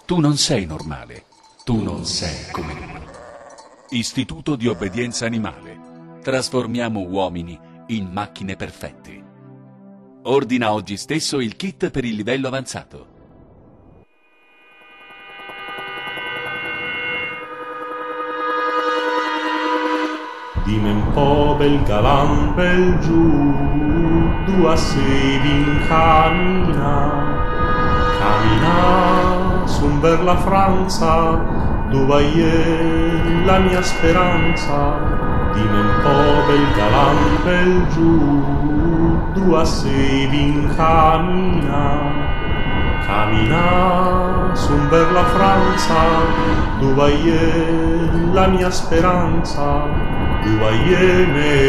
Tu non sei normale. Tu non sei come lui. Istituto di obbedienza animale. Trasformiamo uomini in macchine perfette. Ordina oggi stesso il kit per il livello avanzato. Dime un po' bel galan, bel giù, tu a Sevin cammina sun per la Franza, dove è la mia speranza. Dime un po' bel galan, bel giù, tu a Sevin cammina sun per la Franza, dove è la mia speranza. Tu vai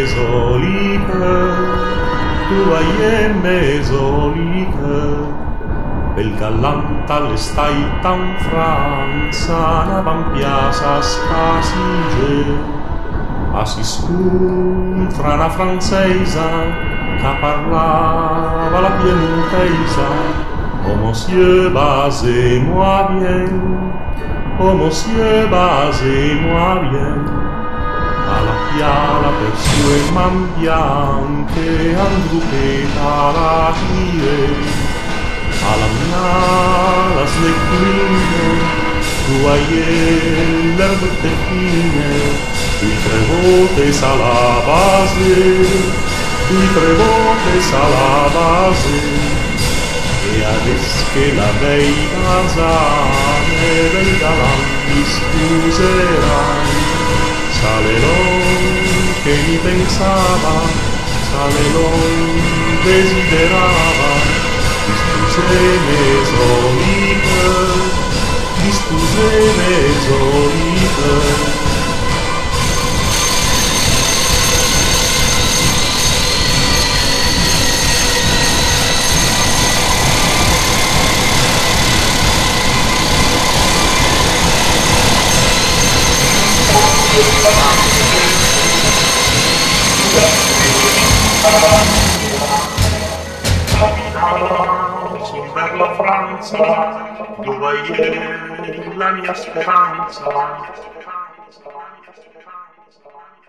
mesoliche, bel gallanta le stai tan Franza, na vampiasa scasige, a si scontra una francesa, che parlava la piemontesa, oh monsieur, basez-moi bien, oh monsieur, basez-moi bien. Alla piala per sue man bianche andrupeta la tire, alla mia slecchine, tu hai l'erbe fine, tu tre volte sa la base, tu tre volte sa la base, e adesso che la vei basane del galanti scuserai. Salelon che mi pensava, Salelon desiderava, dispuse mesolite. Son per la Franza, dove è la mia speranza.